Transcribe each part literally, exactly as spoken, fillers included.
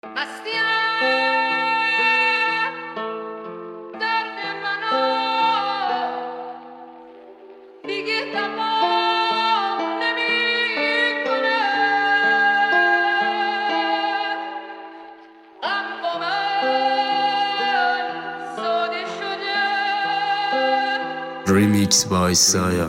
Remix by Saya.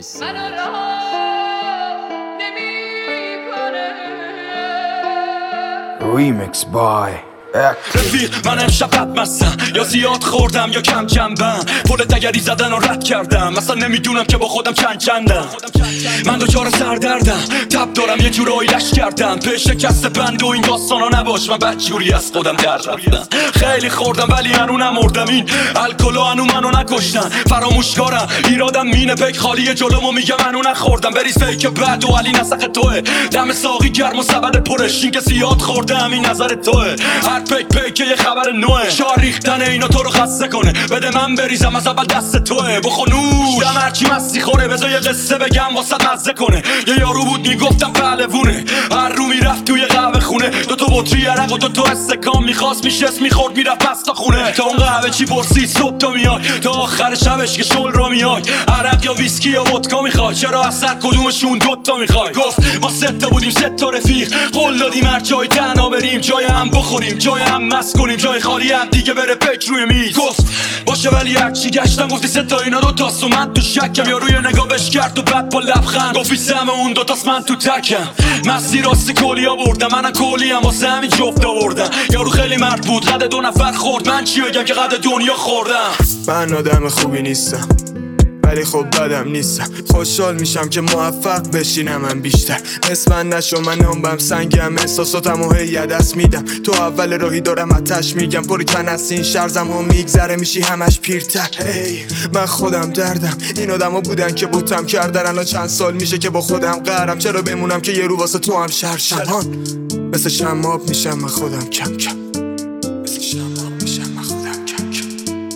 Remix by رفیق من امشب بد مستم، یا زیاد خوردم یا کم جنبم. پل دگری زدن و رد کردم، مثلا نمیدونم که با خودم چند چندم. من دوچار سردردم، تب دارم یه جورایی لش کردم. به شکست بند و این داستانا نباش، من بدجوری از خودم در رفتم. خیلی خوردم ولی هنو نمردم، این الکلو هنو منو نکشتن. فراموشکارم ایرادم مینه پک خالی جلومو میگم منو نخوردم. بریز فیک بد و علی نسخ توه، دم ساقی گرم و سبد پرش. این که زیاد خوردم این نظر توه، هر پیک پیک یه خبر نوه. شار ریختن اینا تو رو خسته کنه، بده من بریزم از اول دست توه. بخونوش دم هرچی مستی خوره، بذار یه قصه بگم واسه مزه کنه. یه یارو بود میگفتم پهلوونه، هر رو میرفت توی قهوه خونه. دو تا بطری عرق و دو تا استکان میخواست میشست میخورد میرفت پس تا خونه. تا اون قهوه چی پرسید صبح تا میای، تا آخر شبش که شل رو میای. عرق یا ویسکی یا ودکا میخوای، چرا از سر کدومشون دوتا میخوای؟ گفت ما سه تا بودیم سه تا رفیق، قول دادیم هر جای تنها بریم، جای هم بخوریم جای هم مست کنیم، جای خالی هم دیگه بره پک روی میز. گفت باشه ولی هرچی گشتم گفتی سه تا اینا دو تاست و من تو شکم. یا روی نگاه بش کرد و بعد با لبخند گفتی سم اون دو تاست من تو تکم. مستی راستی کلی آوردم، منم کلی هم واسه همین جفت آوردم. یارو خیلی مرد بود، قد دو نفر خورد. من چی بگم که قد دنیا خوردم. من آدم خوبی نیستم ولی خب بدم نیستم. خوشحال میشم که موفق بشینم من بیشتر. اسمن نشو من نامبم سنگم، احساساتم و هی دست میدم. تو اول راهی دارم آتش میگم، پری تن از این شرزم ها میگذره میشی همش پیرتر. هی من خودم دردم، این آدم ها بودن که بوتم کردن. الان چند سال میشه که با خودم قهرم، چرا بمونم که یه رو واسه تو هم شرشم. مثل شماب میشم من خودم کم کم، مثل شماب میشم من خودم کم کم.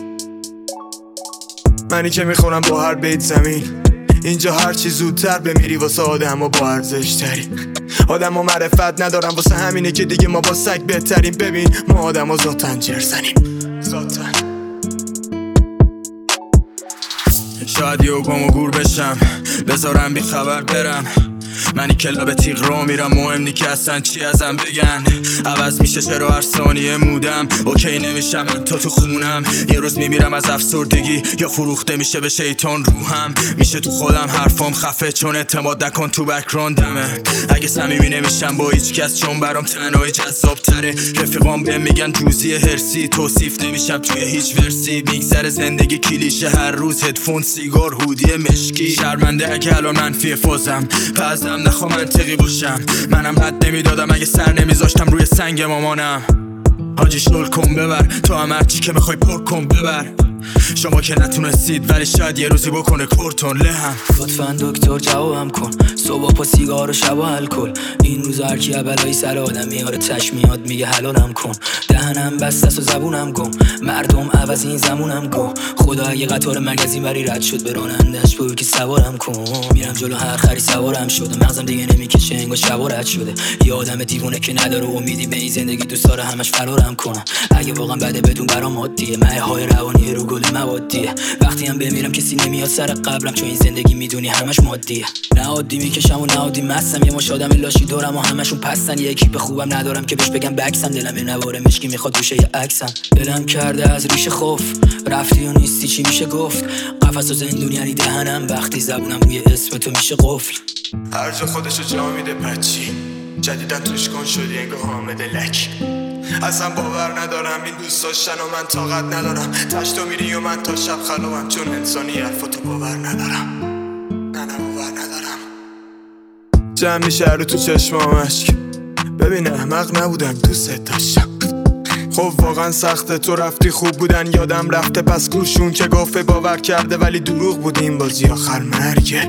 منی که میخورم با هر بیت زمین، اینجا هرچی زودتر بمیری واسه آدم ها با ارزش تری. آدم ها معرفت ندارم واسه همینه که دیگه ما با سگ بهتریم. ببین ما آدم ها ذاتن جرزنیم ذاتن. شاید یه گم و گور بشم، بذارم بی خبر برم. منی که لب تیغ رو میرم، مهم نی که اصلا چی ازم بگن. عوض میشه چرا هر ثانیه مودم، اوکی نمیشم من تو تو خونم. یه روز میمیرم از افسردگی یا فروخته میشه به شیطان روحم. میشه تو خودم حرفام خفه چون اعتماد نکن تو بک‌گراندمه. اگه صمیمی نمیشم با هیچ کس چون برام تنهایی جذاب تره. رفیقام بهم میگن جوزی هرسی، توصیف نمیشم توی هیچ ورسی. میگذره زندگی کلیشه، هر روز هدفون سیگار هودی مشکی. شرمنده اگه الان منفی فوزم، پزم نخوا منطقی باشم. منم حد نمیدادم اگه سر نمیذاشتم روی سنگ مامانم. حاجی شل کن ببر، تو هم هرچی که میخوای پر کن ببر. شما که نتونستید ولی شاید یه روزی بکنه کورتون لهم. لطفاً دکتر جوابم کن، صبح پا سیگار و شب و الکل. این روزا هرکی بلایی سر آدم میاره تش میاد میگه حلالم کن. دهنم بسته است و زبونم گم، مردم عوض این زمونم گم. خدا اگه قطار مرکزی بری رد شد، به رانندش بگو که سوارم کن. میرم جلو هر خری سوارم شده، مغزم دیگه نمیکشه انگار شب رد شده. یه آدم دیوونه که نداره امیدی به این زندگی، دوست داره همش فرارم کنم. اگه واقعا بده بدون برام عادیه، مایه های روانی رو گل موادیه. وقتی هم بمیرم کسی نمیاد سر قبرم، چون این زندگی میدونی همش مادیه. نه عادی میکشم و نه عادی مستم، یه مش آدم لاشی دورم و همشون پستن. یه اکیپ خوبم ندارم که بهش بگم بکسم. دلم یه نواره مشکی میخواد روشه یه عکسم. دلم کرده از ریشه خوف، رفتی و نیستی چی میشه گفت. قفس و زندون یعنی دهنم، وقتی زبونم روی اسم تو میشه قفل. هر جا خودشو جا میده بچی، جدیدن توش کن شدی انگار حامد لک. اصلا باور ندارم این دوست داشتن و من طاقت ندارم. تشتو میری و من تا شب خلوام، چون انسانی حرفاتو باور ندارم. نه نه باور ندارم. جمع میشه رو تو چشمام اشک، ببین احمق نبودم دوست داشتم. خب واقعا سخته، تو رفتی خوب بودن یادم رفته. پس گوشون که گفته باور کرده ولی دروغ بود. این بازی آخر مرگه.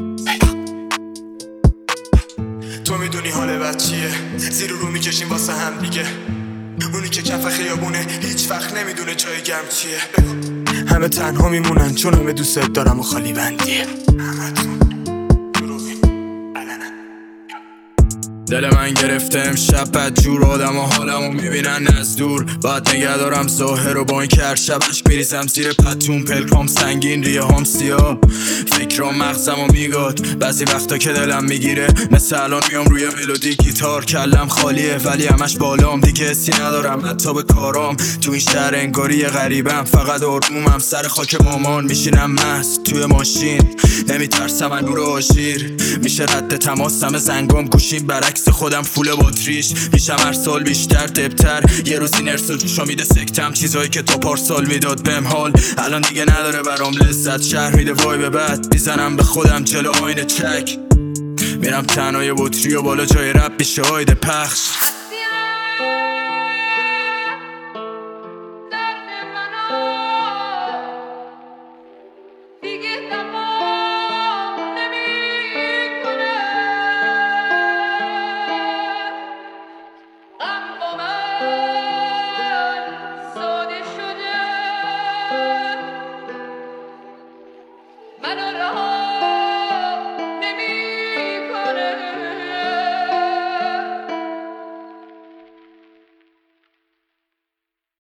تو میدونی حال بچیه، زیر رو میکشیم واسه هم دیگه. اونی که کف خیابونه هیچ وقت نمیدونه جای گرم چیه. همه تنها میمونن چون همه دوست دارم و خالی بندیه. همه تون دل من گرفته امشب بد جور، آدم و حالمو میبینن از دور. باید نگه دارم ظاهر رو با این که هر شب عشق میریزم زیر پتون، پلکام سنگین ریه هم سیاه، فکرام مغزمو میگاد. بعضی وقتا که دلم میگیره مثل الان میام روی ملودی گیتار، کلم خالیه ولی همش بالام، دیگه حسی ندارم حتی به کارام. تو این شهر انگاری غریبم، فقط آرومم سر خاک مامان، میشینم مست توی ماشین نمیترسم از نور آژیر. میشه رد تماسم زنگام، گوشیم برعکس خودم فول باتریش، میشم هر سال بیشتر دبتر. یه روز این ارسال جوشا میده سکتم، چیزایی که تا پارسال میداد بهم حال الان دیگه نداره برام لذت. شهر میده وای به بعد، میزنم به خودم جلو آینه چک، میرم تنهای بطری و بالا جای رب میشه آیده پخش.